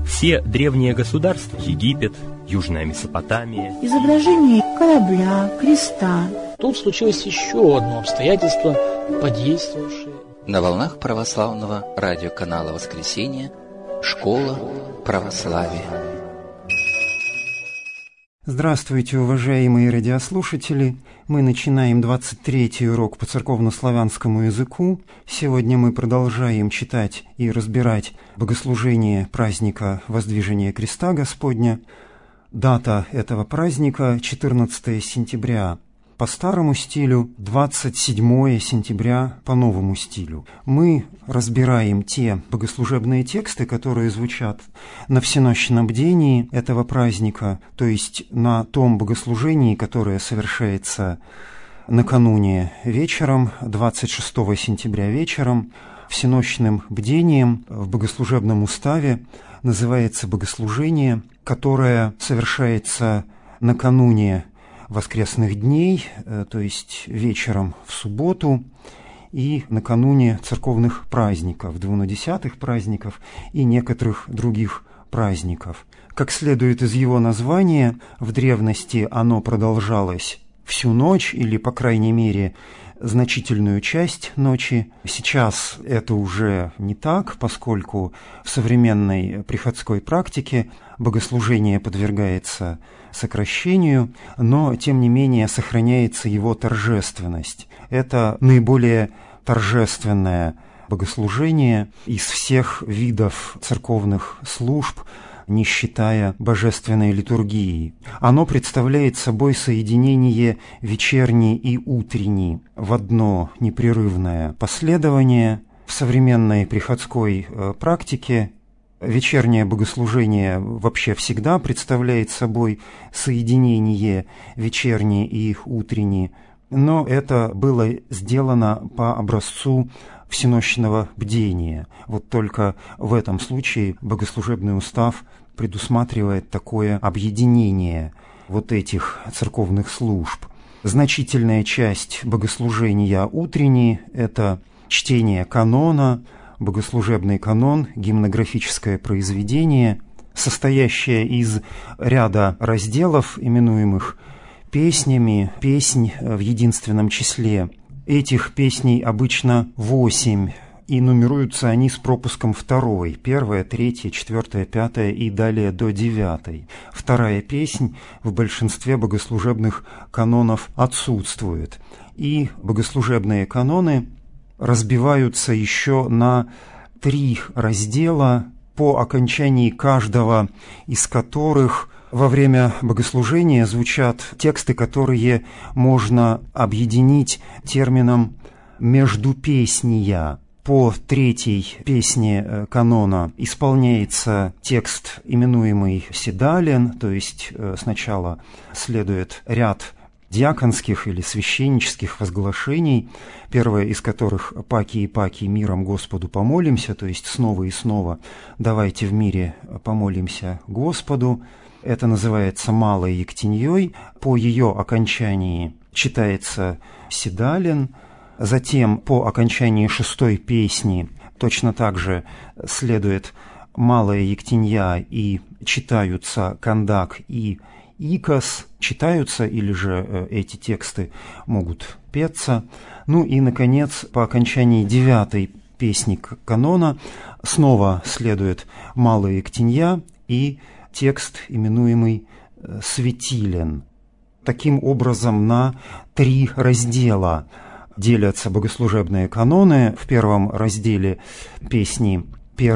Все древние государства, Египет, Южная Месопотамия, изображение корабля, креста. Тут случилось еще одно обстоятельство, подействовавшее. На волнах православного радиоканала «Воскресенье» «Школа православия». Здравствуйте, уважаемые радиослушатели! Мы начинаем 23-й урок по церковно-славянскому языку. Сегодня мы продолжаем читать и разбирать богослужение праздника Воздвижения Креста Господня. Дата этого праздника – 14 сентября по старому стилю, 27 сентября по новому стилю. Мы разбираем те богослужебные тексты, которые звучат на всенощном бдении этого праздника, то есть на том богослужении, которое совершается накануне вечером, 26 сентября вечером. Всенощным бдением в богослужебном уставе называется богослужение, которое совершается накануне воскресных дней, то есть вечером в субботу и накануне церковных праздников, двунадесятых праздников и некоторых других праздников. Как следует из его названия, в древности оно продолжалось всю ночь или, по крайней мере, значительную часть ночи. Сейчас это уже не так, поскольку в современной приходской практике богослужение подвергается сокращению, но, тем не менее, сохраняется его торжественность. Это наиболее торжественное богослужение из всех видов церковных служб, не считая божественной литургии. Оно представляет собой соединение вечерней и утренней в одно непрерывное последование. В современной приходской практике вечернее богослужение вообще всегда представляет собой соединение вечерней и утренней, но это было сделано по образцу всенощного бдения. Вот только в этом случае богослужебный устав предусматривает такое объединение вот этих церковных служб. Значительная часть богослужения утренней – это чтение канона, богослужебный канон, гимнографическое произведение, состоящее из ряда разделов, именуемых песнями, песнь в единственном числе. Этих песней обычно 8, и нумеруются они с пропуском 2, 1, 3, 4, 5 и далее до 9. Вторая песнь в большинстве богослужебных канонов отсутствует. И богослужебные каноны разбиваются еще на 3 раздела, по окончании каждого из которых во время богослужения звучат тексты, которые можно объединить термином «междупесния». По 3 песне канона исполняется текст, именуемый седален, то есть сначала следует ряд диаконских или священнических возглашений, первое из которых «Паки и паки, миром Господу помолимся», то есть снова и снова «давайте в мире помолимся Господу». Это называется малой ектеньей. По ее окончании читается седален. Затем по окончании 6 песни точно так же следует малая ектенья и читаются кандак и икос, читаются или же эти тексты могут петься. Ну и, наконец, по окончании 9 песни канона снова следует малая ектенья и текст, именуемый светилен. Таким образом, на 3 раздела делятся богослужебные каноны. В первом разделе песни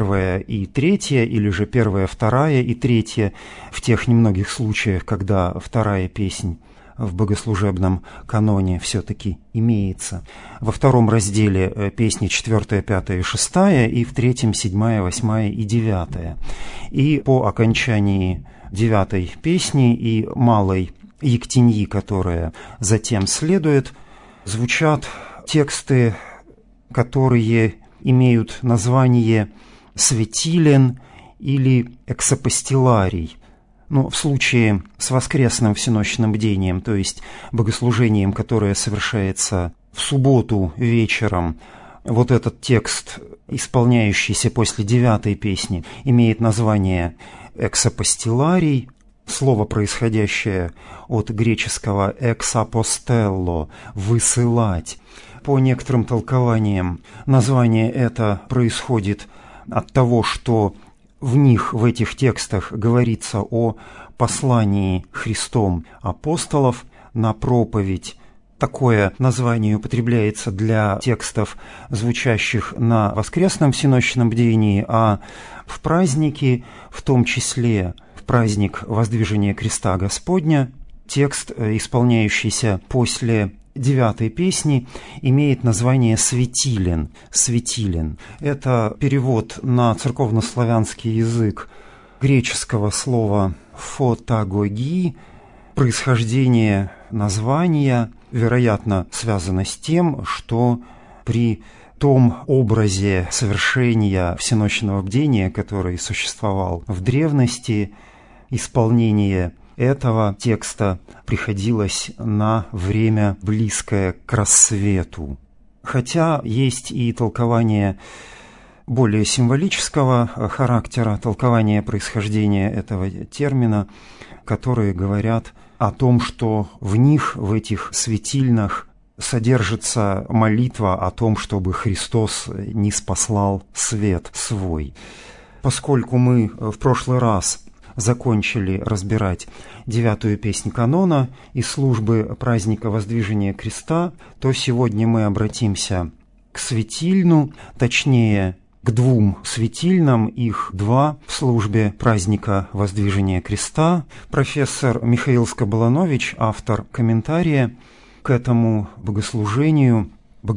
1 и 3, или же 1, 2 и 3, в тех немногих случаях, когда 2 песнь в богослужебном каноне все-таки имеется. Во втором разделе песни 4, 5 и 6, и в третьем 7, 8 и 9. И по окончании 9 песни и малой ектеньи, которая затем следует, звучат тексты, которые имеют название «светилен» или «эксапостиларий». В случае с воскресным всенощным бдением, то есть богослужением, которое совершается в субботу вечером, вот этот текст исполняющийся после 9-й песни, имеет название «эксапостиларий», слово, происходящее от греческого «эксапостелло» – «высылать». По некоторым толкованиям название это происходит от того, что в них, в этих текстах, говорится о послании Христом апостолов на проповедь. Такое название употребляется для текстов, звучащих на воскресном всенощном бдении, а в праздники, в том числе в праздник Воздвижения Креста Господня, текст, исполняющийся после 9-й песни, имеет название «светилен». «Светилен» – это перевод на церковнославянский язык греческого слова «фотагоги». Происхождение названия, вероятно, связано с тем, что при том образе совершения всенощного бдения, который существовал в древности, исполнение этого текста приходилось на время, близкое к рассвету. Хотя есть и толкование более символического характера, толкование происхождения этого термина, которые говорят о том, что в них, в этих светильнах, содержится молитва о том, чтобы Христос ниспослал свет свой. Поскольку мы в прошлый раз закончили разбирать 9-ю песнь канона из службы праздника Воздвижения Креста, то сегодня мы обратимся к светильну, точнее, к 2 светильнам, их 2 в службе праздника Воздвижения Креста. Профессор Михаил Скоболанович, автор комментария к этому богослужению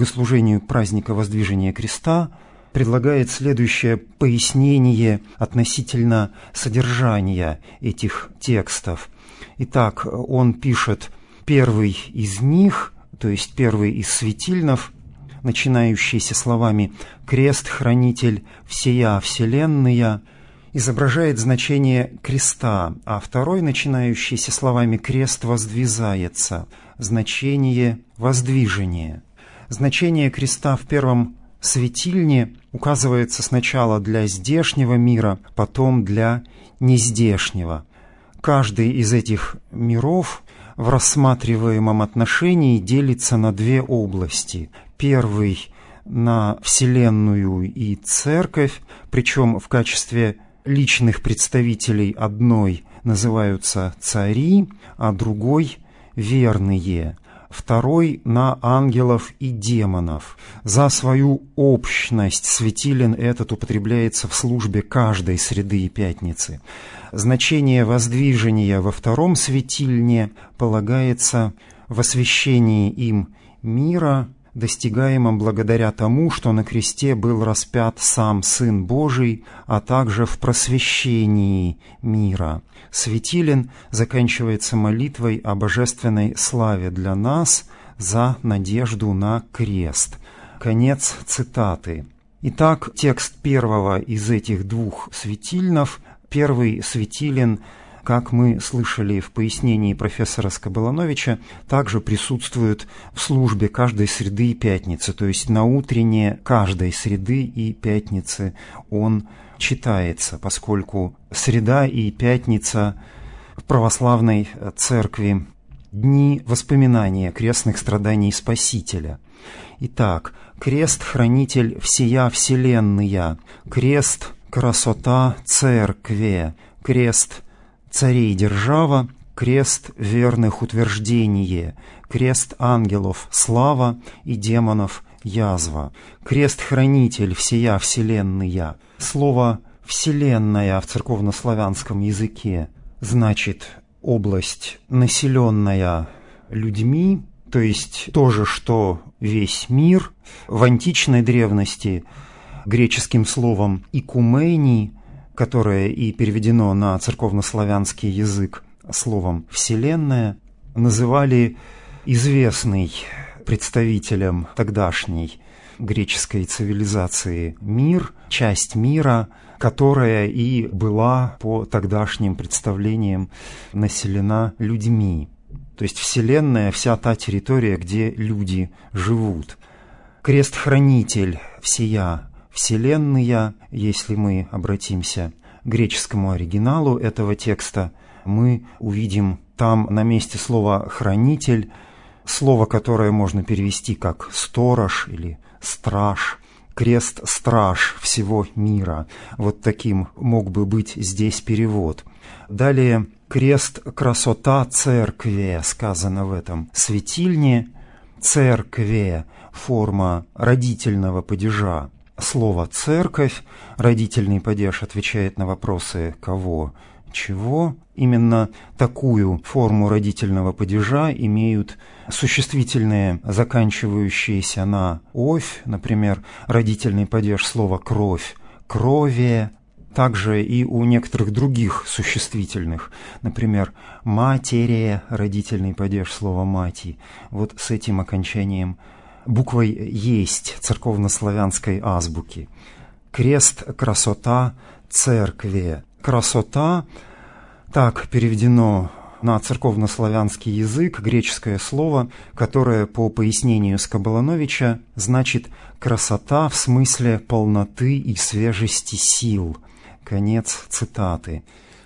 праздника Воздвижения Креста, предлагает следующее пояснение относительно содержания этих текстов. Итак, он пишет: первый из них, то есть первый из светильнов, начинающийся словами «Крест-хранитель всея вселенная», изображает значение креста, а второй, начинающийся словами «Крест воздвизается», значение воздвижения. Значение креста в первом светильне указывается сначала для здешнего мира, потом для нездешнего. Каждый из этих миров в рассматриваемом отношении делится на 2 области. Первый – на Вселенную и Церковь, причем в качестве личных представителей одной называются цари, а другой – верные. Второй – на ангелов и демонов. За свою общность светилен этот употребляется в службе каждой среды и пятницы. Значение воздвижения во втором светильне полагается в освящении им мира, достигаемом благодаря тому, что на кресте был распят сам Сын Божий, а также в просвещении мира. Светилен заканчивается молитвой о божественной славе для нас за надежду на крест. Конец цитаты. Итак, текст первого из этих 2 светильнов. Первый светилен, как мы слышали в пояснении профессора Скоболановича, также присутствует в службе каждой среды и пятницы, то есть на утренне каждой среды и пятницы он читается, поскольку среда и пятница в православной церкви – дни воспоминания крестных страданий Спасителя. Итак, крест-хранитель всея вселенная, крест – красота церкви, крест – царей держава, крест верных утверждение, крест ангелов слава и демонов язва, крест-хранитель всея вселенная. Слово «вселенная» в церковнославянском языке значит область, населенная людьми, то есть то же, что весь мир. В античной древности греческим словом «икумени», которое и переведено на церковнославянский язык словом «вселенная», называли известный представителем тогдашней греческой цивилизации мир, часть мира, которая и была по тогдашним представлениям населена людьми. То есть Вселенная – вся та территория, где люди живут. Крест-хранитель всея вселенная. Если мы обратимся к греческому оригиналу этого текста, мы увидим там на месте слова «хранитель» слово, которое можно перевести как «сторож» или «страж». Крест-страж всего мира. Вот таким мог бы быть здесь перевод. Далее крест-красота церкви сказано в этом светильне. Церкве – форма родительного падежа. Слово «церковь», родительный падеж отвечает на вопросы «кого?», «чего?». Именно такую форму родительного падежа имеют существительные, заканчивающиеся на «овь», например, родительный падеж слова «кровь», «крове», также и у некоторых других существительных, например, «матере», родительный падеж слова «мати». Вот с этим окончанием буквой «есть» церковнославянской азбуки. Крест, красота, церкви. Красота, так переведено на церковнославянский язык греческое слово, которое по пояснению Скоболоновича значит «красота в смысле полноты и свежести сил». Конец цитаты.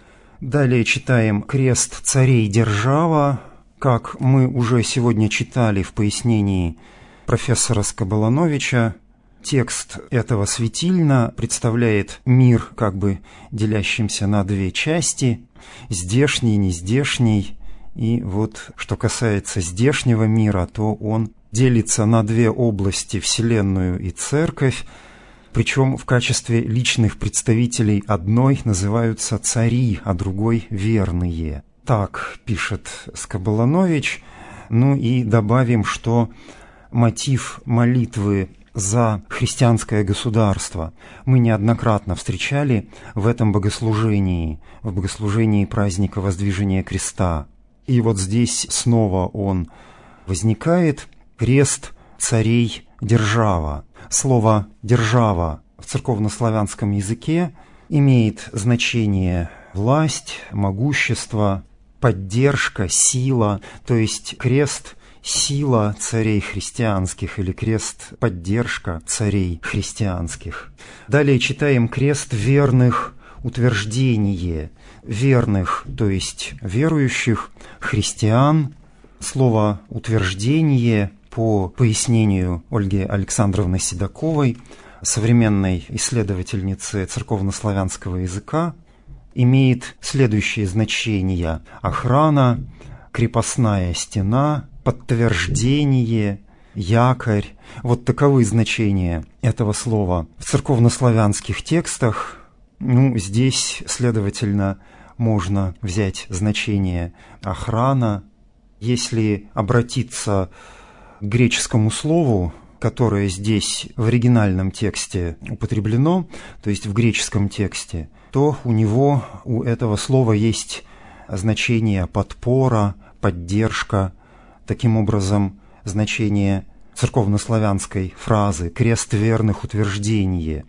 Далее читаем «Крест царей держава». Как мы уже сегодня читали в пояснении профессора Скоболоновича, текст этого светильна представляет мир, как бы делящимся на две части – здешний, нездешний. И вот что касается здешнего мира, то он делится на две области – Вселенную и Церковь. Причем в качестве личных представителей одной называются цари, а другой – верные. Так пишет Скоболонович. Ну и добавим, что мотив молитвы за христианское государство мы неоднократно встречали в этом богослужении, в богослужении праздника Воздвижения Креста. И вот здесь снова он возникает: крест царей держава. Слово «держава» в церковнославянском языке имеет значение власть, могущество, поддержка, сила, то есть крест – сила царей христианских или крест – поддержка царей христианских. Далее читаем крест верных, утверждение верных, то есть верующих, христиан. Слово «утверждение» по пояснению Ольги Александровны Седоковой, современной исследовательницы церковнославянского языка, имеет следующие значения: охрана, крепостная стена, подтверждение, якорь. Вот таковы значения этого слова в церковнославянских текстах. Здесь, следовательно, можно взять значение охрана. Если обратиться к греческому слову, которое здесь в оригинальном тексте употреблено, то есть в греческом тексте, то у этого слова есть значение подпора, поддержка. Таким образом, значение церковнославянской фразы «крест верных утверждение»,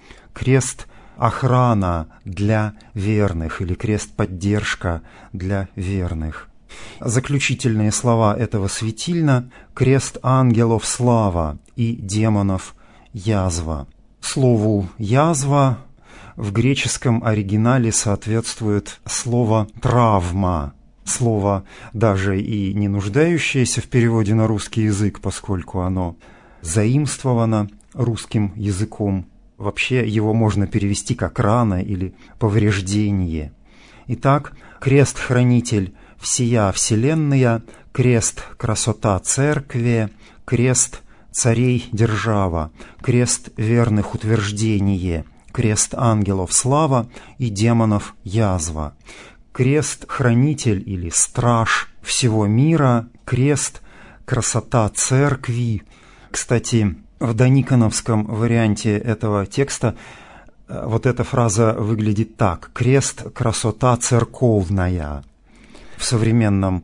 крест охрана для верных или крест поддержка для верных. Заключительные слова этого светильна – крест ангелов слава и демонов язва. Слову язва в греческом оригинале соответствует слово травма. Слово, даже и не нуждающееся в переводе на русский язык, поскольку оно заимствовано русским языком. Вообще его можно перевести как рана или повреждение. Итак, крест-хранитель всея вселенная, крест красота церкви, крест царей держава, крест верных утверждение, крест ангелов слава и демонов язва. Крест-хранитель или страж всего мира, крест красота церкви. Кстати, в дониконовском варианте этого текста вот эта фраза выглядит так: крест красота церковная. В современном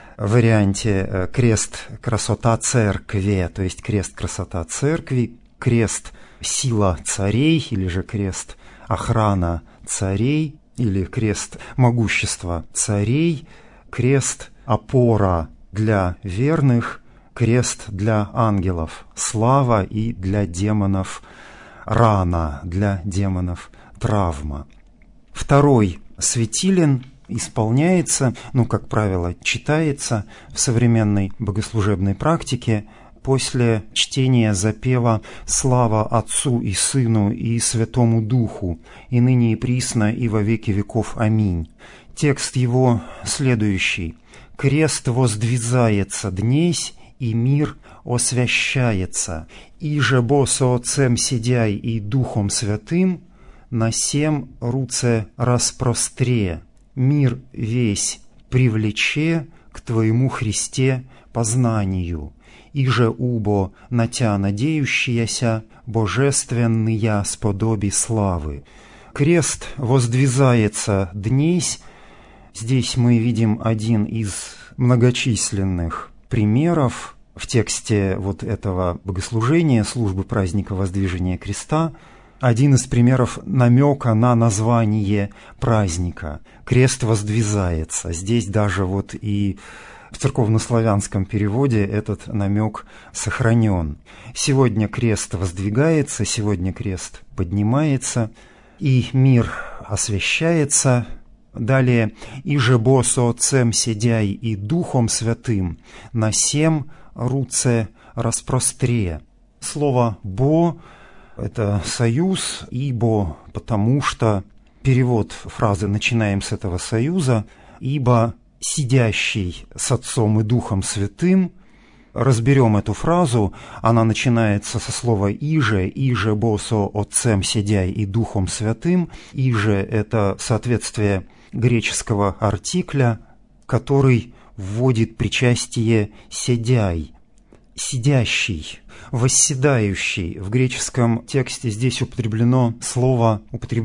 варианте крест красота церкви, то есть крест красота церкви, крест сила царей или же крест охрана царей, или крест могущества царей, крест опора для верных, крест для ангелов слава и для демонов рана, для демонов травма. Второй светилен исполняется, как правило, читается в современной богослужебной практике после чтения запева «Слава Отцу и Сыну и Святому Духу, и ныне и присно, и во веки веков. Аминь». Текст его следующий. «Крест воздвизается днесь, и мир освящается, иже бо со Отцем сидяй и Духом Святым, на сем руце распростре, мир весь привлече к Твоему Христе познанию, иже убо на Тя надеющаяся, божественная сподоби славы». Крест воздвизается днесь. Здесь мы видим один из многочисленных примеров в тексте вот этого богослужения, службы праздника Воздвижения Креста, один из примеров намека на название праздника. Крест воздвизается. Здесь даже и в церковнославянском переводе этот намек сохранен. Сегодня крест воздвигается, сегодня крест поднимается, и мир освящается. Далее, «Иже бо со Отцем сидяй и Духом Святым, на сем руце распростре». Слово «бо» — это союз, «ибо», потому что перевод фразы «начинаем с этого союза», «ибо сидящий с Отцом и Духом Святым». Разберем эту фразу, она начинается со слова «иже бо со Отцем сидяй и Духом Святым». «Иже» — это соответствие греческого артикля, который вводит причастие «седяй», «сидящий», «восседающий». В греческом тексте здесь употреблено слово,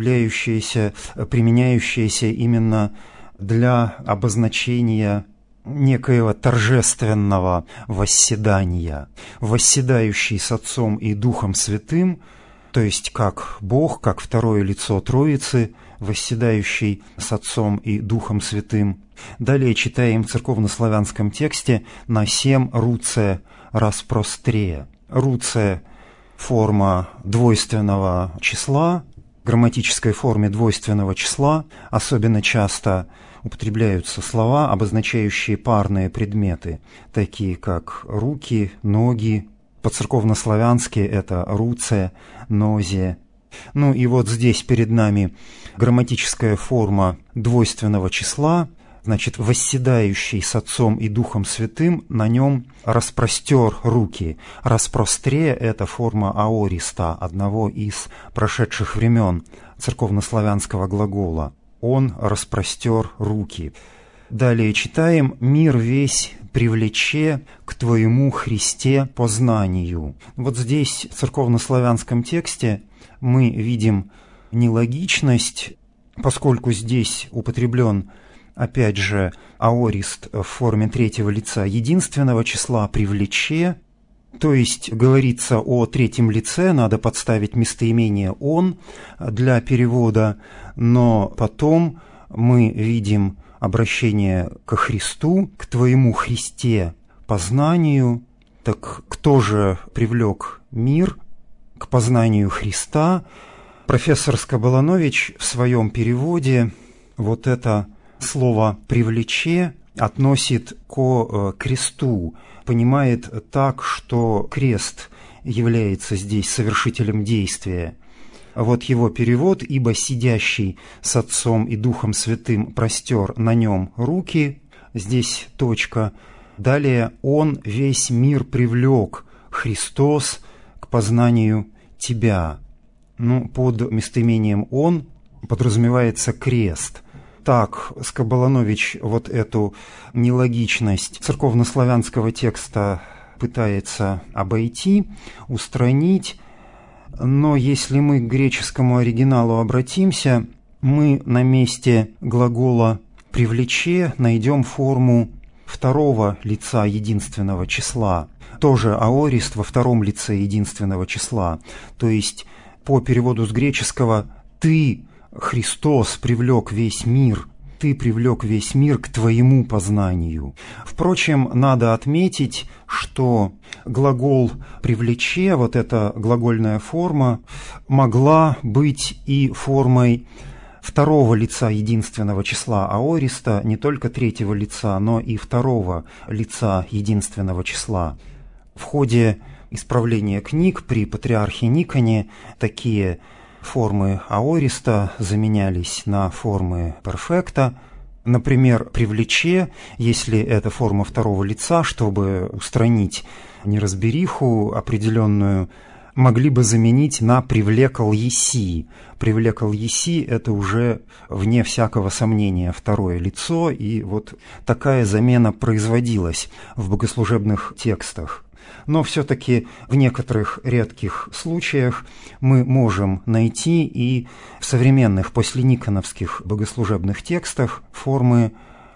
применяющееся именно для обозначения некоего торжественного восседания. Восседающий с Отцом и Духом Святым, то есть как Бог, как второе лицо Троицы, восседающий с Отцом и Духом Святым. Далее читаем в церковнославянском тексте «на сем руце распростре». Руце – форма двойственного числа, в грамматической форме двойственного числа особенно часто употребляются слова, обозначающие парные предметы, такие как руки, ноги. По-церковнославянски это руце, нозе. И вот здесь перед нами грамматическая форма двойственного числа, значит, восседающий с Отцом и Духом Святым, на нем распростер руки. Распростре – это форма аориста, одного из прошедших времен церковнославянского глагола. Он распростер руки. Далее читаем «Мир весь привлече к Твоему Христе познанию». Вот здесь в церковнославянском тексте мы видим нелогичность, поскольку здесь употреблен, опять же, аорист в форме третьего лица единственного числа «привлече», то есть говорится о третьем лице, надо подставить местоимение «он» для перевода, но потом мы видим обращение ко Христу, к Твоему Христе познанию. Так кто же привлек мир к познанию Христа? Профессор Скоболанович в своем переводе вот это слово «привлече» относит ко кресту, понимает так, что крест является здесь совершителем действия. Вот его перевод: «Ибо сидящий с Отцом и Духом Святым простер на нем руки». Здесь точка. Далее: «Он весь мир привлек, Христос, к познанию Тебя». Под местоимением «он» подразумевается крест. Так Скоболанович вот эту нелогичность церковнославянского текста пытается обойти, устранить. Но если мы к греческому оригиналу обратимся, мы на месте глагола «привлече» найдем форму второго лица единственного числа, тоже аорист во втором лице единственного числа. То есть по переводу с греческого «ты, Христос, привлек весь мир Ты привлек весь мир к Твоему познанию. Впрочем, надо отметить, что глагол «привлече», вот эта глагольная форма, могла быть и формой второго лица единственного числа аориста, не только третьего лица, но и второго лица единственного числа. В ходе исправления книг при патриархе Никоне такие формы аориста заменялись на формы перфекта. Например, «привлече», если это форма второго лица, чтобы устранить неразбериху определенную, могли бы заменить на «привлекал еси». «Привлекал еси» — это уже, вне всякого сомнения, второе лицо, и вот такая замена производилась в богослужебных текстах. Но все-таки в некоторых редких случаях мы можем найти и в современных послениконовских богослужебных текстах формы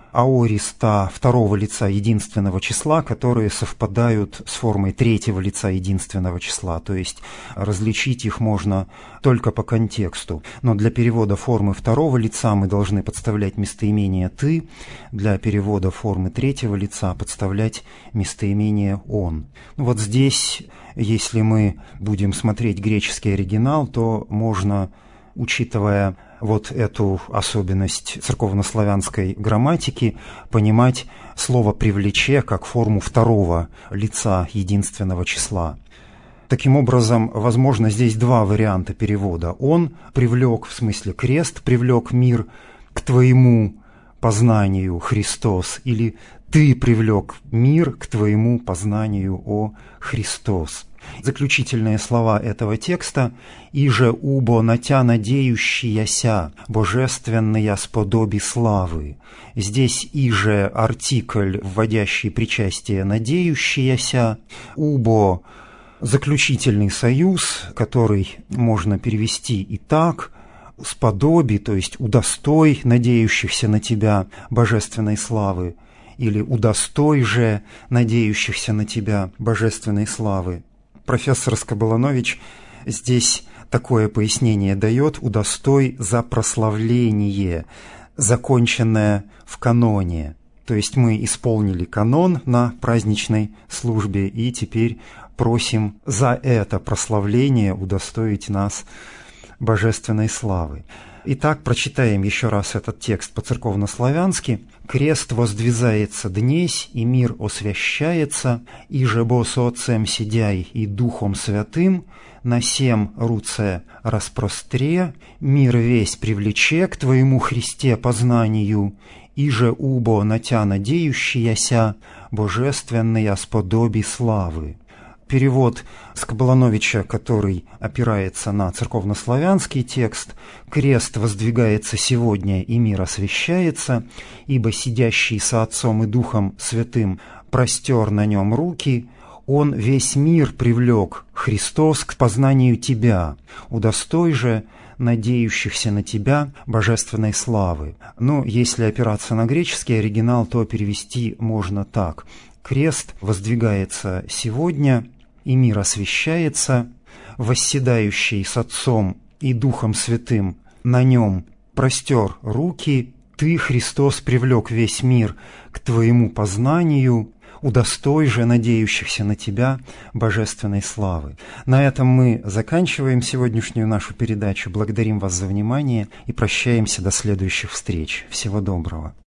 аориста второго лица единственного числа, которые совпадают с формой третьего лица единственного числа, то есть различить их можно только по контексту. Но для перевода формы второго лица мы должны подставлять местоимение «ты», для перевода формы третьего лица подставлять местоимение «он». Вот здесь, если мы будем смотреть греческий оригинал, то можно, учитывая вот эту особенность церковнославянской грамматики, понимать слово «привлече» как форму второго лица единственного числа. Таким образом, возможно, здесь два варианта перевода. Он привлек, в смысле крест, привлек мир к твоему познанию, Христос, или ты привлек мир к твоему познанию, о Христос. Заключительные слова этого текста: «Иже убо на тя надеющияся, божественная сподоби славы». Здесь «иже» артикль, вводящий причастие «надеющаяся», «убо» — заключительный союз, который можно перевести и так: «сподоби», то есть «удостой надеющихся на тебя божественной славы», или «удостой же надеющихся на тебя божественной славы». Профессор Скобеланович здесь такое пояснение дает: «удостой за прославление, законченное в каноне». То есть мы исполнили канон на праздничной службе и теперь просим за это прославление удостоить нас божественной славы. Итак, прочитаем еще раз этот текст по-церковнославянски. «Крест воздвизается днесь, и мир освящается, и жебо с Отцем сидяй и Духом Святым, на сем руце распростре, мир весь привлече к Твоему Христе познанию, и же убо на Тя надеющияся, божественная сподоби славы». Перевод Скобелановича, который опирается на церковнославянский текст: «Крест воздвигается сегодня, и мир освящается, ибо сидящий со Отцом и Духом Святым простер на нем руки, он весь мир привлек, Христос, к познанию Тебя, удостой же надеющихся на Тебя божественной славы». Но если опираться на греческий оригинал, то перевести можно так: «Крест воздвигается сегодня, и мир освящается, восседающий с Отцом и Духом Святым на нем простер руки, Ты, Христос, привлек весь мир к Твоему познанию, удостой же надеющихся на Тебя божественной славы». На этом мы заканчиваем сегодняшнюю нашу передачу. Благодарим вас за внимание и прощаемся до следующих встреч. Всего доброго.